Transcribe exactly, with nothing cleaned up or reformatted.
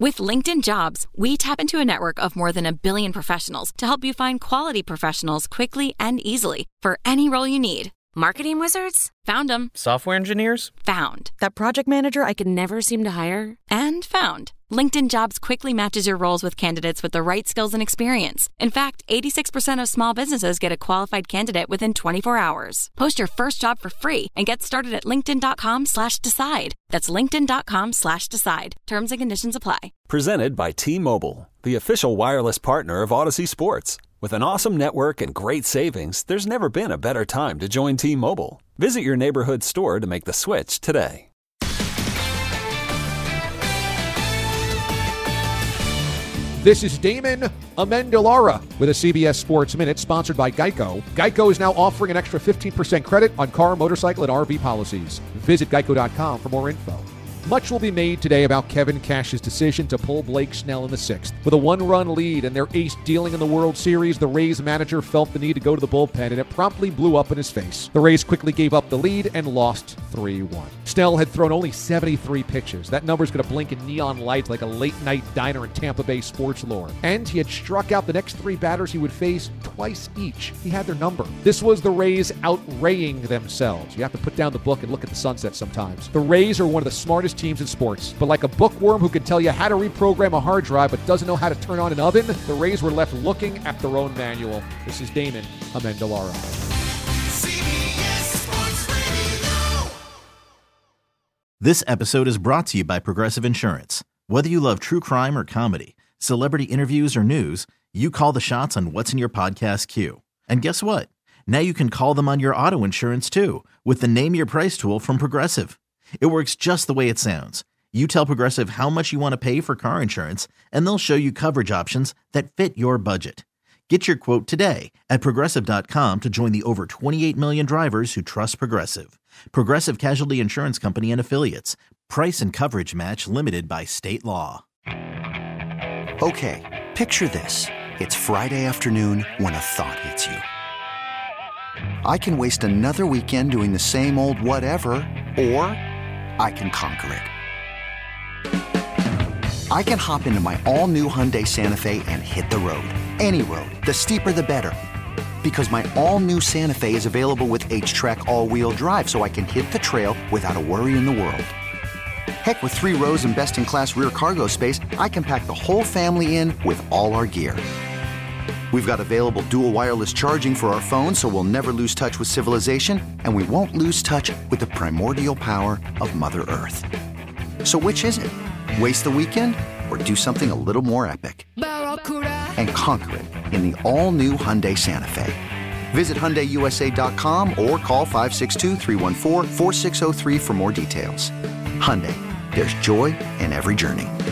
With LinkedIn Jobs, we tap into a network of more than a billion professionals to help you find quality professionals quickly and easily for any role you need. Marketing wizards? Found them. Software engineers? Found. That project manager I could never seem to hire? And found. LinkedIn Jobs quickly matches your roles with candidates with the right skills and experience. In fact, eighty-six percent of small businesses get a qualified candidate within twenty-four hours. Post your first job for free and get started at linkedin.com slash decide. That's linkedin.com slash decide. Terms and conditions apply. Presented by T-Mobile, the official wireless partner of Odyssey Sports. With an awesome network and great savings, there's never been a better time to join T-Mobile. Visit your neighborhood store to make the switch today. This is Damon Amendolara with a C B S Sports Minute sponsored by Geico. Geico is now offering an extra fifteen percent credit on car, motorcycle, and R V policies. Visit geico dot com for more info. Much will be made today about Kevin Cash's decision to pull Blake Snell in the sixth. With a one-run lead and their ace dealing in the World Series, the Rays manager felt the need to go to the bullpen, and it promptly blew up in his face. The Rays quickly gave up the lead and lost three one. Snell had thrown only seventy-three pitches. That number's going to blink in neon lights like a late-night diner in Tampa Bay sports lore. And he had struck out the next three batters he would face twice each. He had their number. This was the Rays outraying themselves. You have to put down the book and look at the sunset sometimes. The Rays are one of the smartest teams in sports, but like a bookworm who can tell you how to reprogram a hard drive but doesn't know how to turn on an oven, the Rays were left looking at their own manual. This is Damon Amendolara. This episode is brought to you by Progressive Insurance. Whether you love true crime or comedy, celebrity interviews or news, you call the shots on what's in your podcast queue. And guess what? Now you can call them on your auto insurance too with the Name Your Price tool from Progressive. It works just the way it sounds. You tell Progressive how much you want to pay for car insurance, and they'll show you coverage options that fit your budget. Get your quote today at progressive dot com to join the over twenty-eight million drivers who trust Progressive. Progressive Casualty Insurance Company and Affiliates. Price and coverage match limited by state law. Okay, picture this. It's Friday afternoon when a thought hits you. I can waste another weekend doing the same old whatever, or I can conquer it. I can hop into my all-new Hyundai Santa Fe and hit the road. Any road. The steeper, the better. Because my all-new Santa Fe is available with H-Track all-wheel drive, so I can hit the trail without a worry in the world. Heck, with three rows and best-in-class rear cargo space, I can pack the whole family in with all our gear. We've got available dual wireless charging for our phones, so we'll never lose touch with civilization, and we won't lose touch with the primordial power of Mother Earth. So which is it? Waste the weekend or do something a little more epic? And conquer it in the all-new Hyundai Santa Fe. Visit Hyundai U S A dot com or call five six two, three one four, four six zero three for more details. Hyundai, there's joy in every journey.